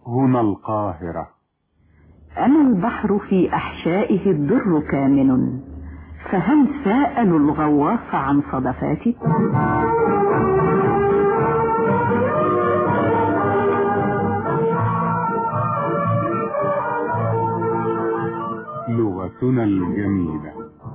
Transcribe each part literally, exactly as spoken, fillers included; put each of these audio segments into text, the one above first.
هنا القاهرة. أنا البحر في أحشائه الدر كامن، فهل سألوا الغواص عن صدفاتي؟ لغتنا الجميلة.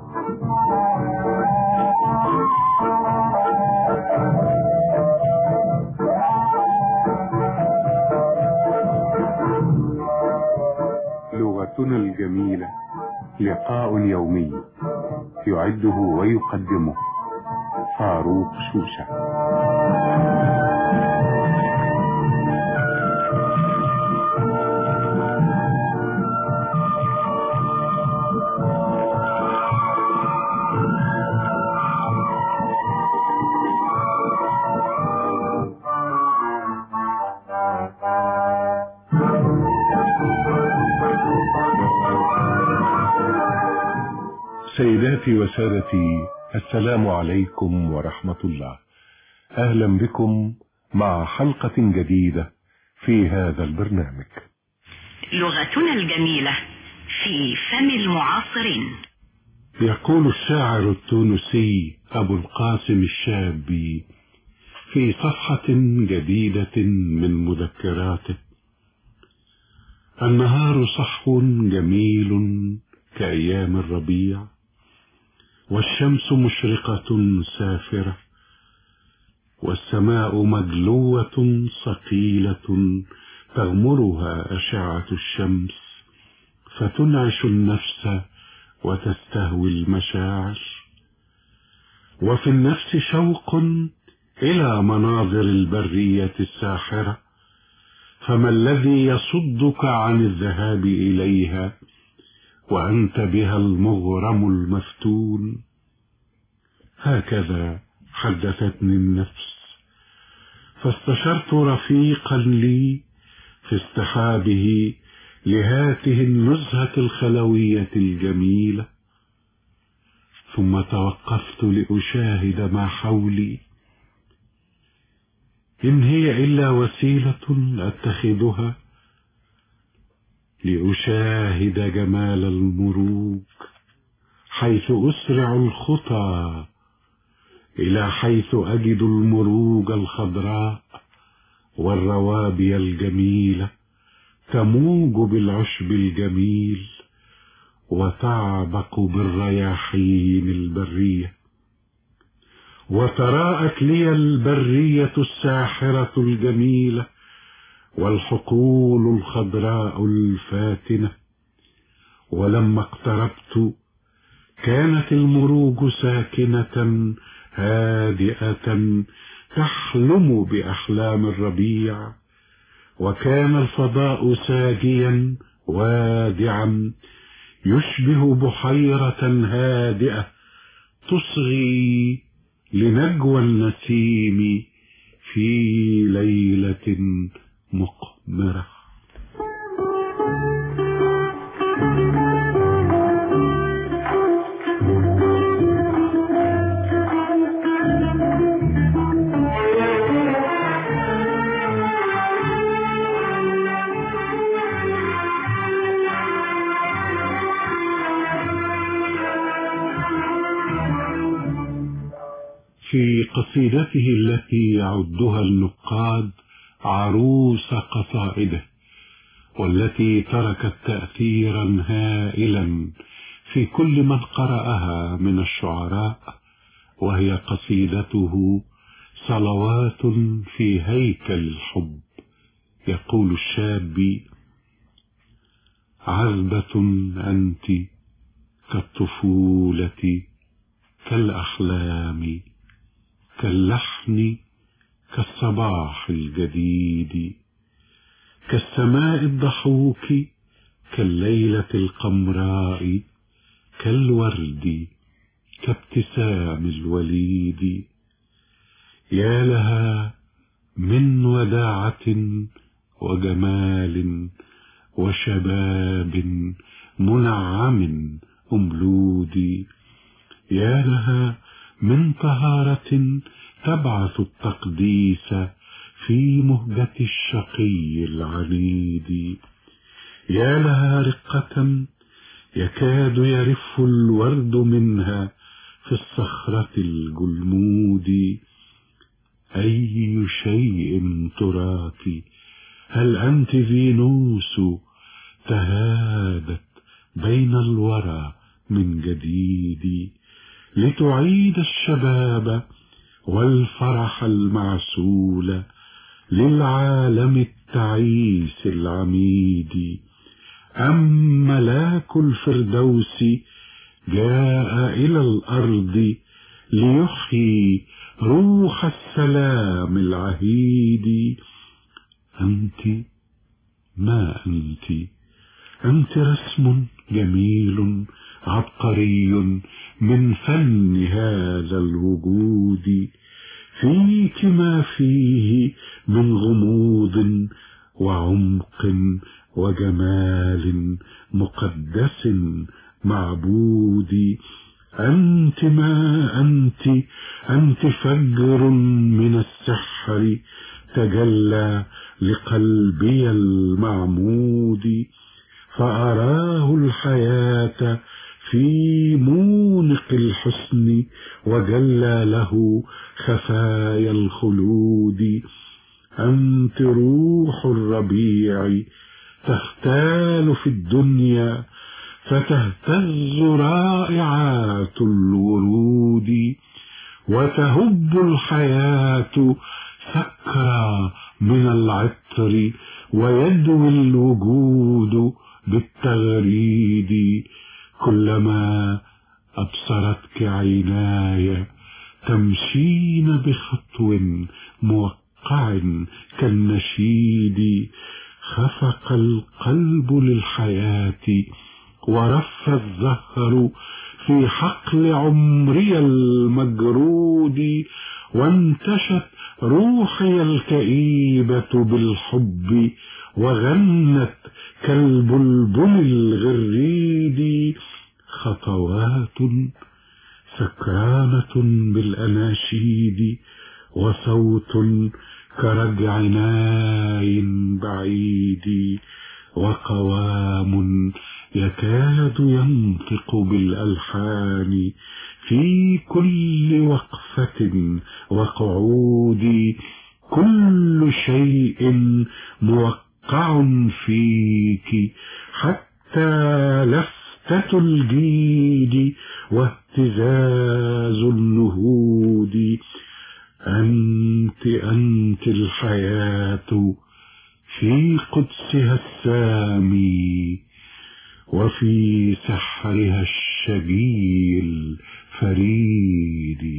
لغتنا الجميلة لقاء يومي يعده ويقدمه فاروق شوشة. سيداتي وسادتي، السلام عليكم ورحمة الله. أهلا بكم مع حلقة جديدة في هذا البرنامج لغتنا الجميلة في فم المعاصرين. يقول الشاعر التونسي أبو القاسم الشابي في صفحة جديدة من مذكراته: النهار صحو جميل كأيام الربيع، والشمس مشرقة سافرة، والسماء مجلوة صقيلة تغمرها أشعة الشمس فتنعش النفس وتستهوي المشاعر، وفي النفس شوق إلى مناظر البرية الساحرة، فما الذي يصدك عن الذهاب إليها وأنت بها المغرم المفتون؟ هكذا حدثتني النفس، فاستشرت رفيقا لي في اصطحابه لهاته النزهة الخلوية الجميلة، ثم توقفت لأشاهد ما حولي، إن هي إلا وسيلة أتخذها لأشاهد جمال المروج، حيث أسرع الخطى إلى حيث أجد المروج الخضراء والروابي الجميلة تموج بالعشب الجميل وتعبق بالرياحين البرية. وتراءت لي البرية الساحرة الجميلة والحقول الخضراء الفاتنة، ولما اقتربت كانت المروج ساكنة هادئة تحلم بأحلام الربيع، وكان الفضاء ساجيا وادعا يشبه بحيرة هادئة تصغي لنجوى النسيم في ليلة مقمرة. في قصيدته التي يعدها النقاد عروس قصائده، والتي تركت تأثيرا هائلا في كل من قرأها من الشعراء، وهي قصيدته صلوات في هيكل الحب، يقول الشابي: عذبة أنت كالطفولة كالأحلام كاللحن كالصباح الجديد، كالسماء الضحوك كالليلة القمراء، كالورد كابتسام الوليد. يا لها من وداعة وجمال وشباب منعم أملود، يا لها من طهارة تبعث التقديس في مهجة الشقي العنيد. يا لها رقة يكاد يرف الورد منها في الصخرة الجلمود. أي شيء تراك؟ هل أنت فينوس تهادت بين الورى من جديد، لتعيد الشباب والفرح المعسول للعالم التعيس العميد؟ أم ملاك الفردوس جاء إلى الأرض ليحيي روح السلام العهيد؟ أنت ما أنت؟ أنت رسم جميل عبقري من فن هذا الوجود، فيك ما فيه من غموض وعمق وجمال مقدس معبود. أنت ما أنت؟ أنت فجر من السحر تجلى لقلبي المعمود، فأراه الحياة في مونق الحسن وجلى له خفايا الخلود. أنت روح الربيع تختال في الدنيا فتهتز رائعات الورود، وتهب الحياة سكرى من العطر ويدوي الوجود بالتغريد. كلما أبصرتك عيناي تمشين بخطو موقع كالنشيد، خفق القلب للحياة ورف الزهر في حقل عمري المجرود، وانتشت روحي الكئيبة بالحب وغنت كالبلبل الغريد. خطوات سكرانة بالأناشيد وصوت كرجع ناي بعيد، وقوام يكاد ينطق بالألحان في كل وقفة وقعود. كل شيء موقع فيك حتى لفتة الجيد واهتزاز النهود. أنت أنت الحياة في قدسها السامي وفي سحرها الشجي الفريد.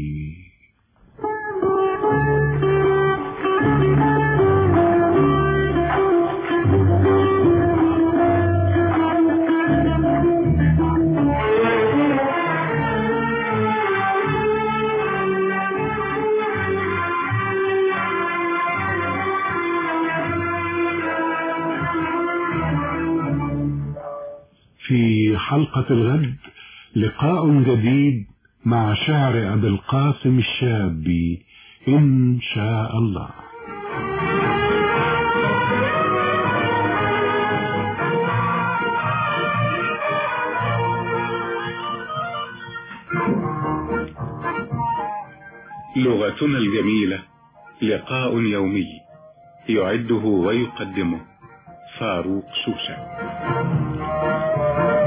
في حلقة الغد لقاء جديد مع شعر أبي القاسم الشابي إن شاء الله. لغتنا الجميلة لقاء يومي يعده ويقدمه فاروق شوشة.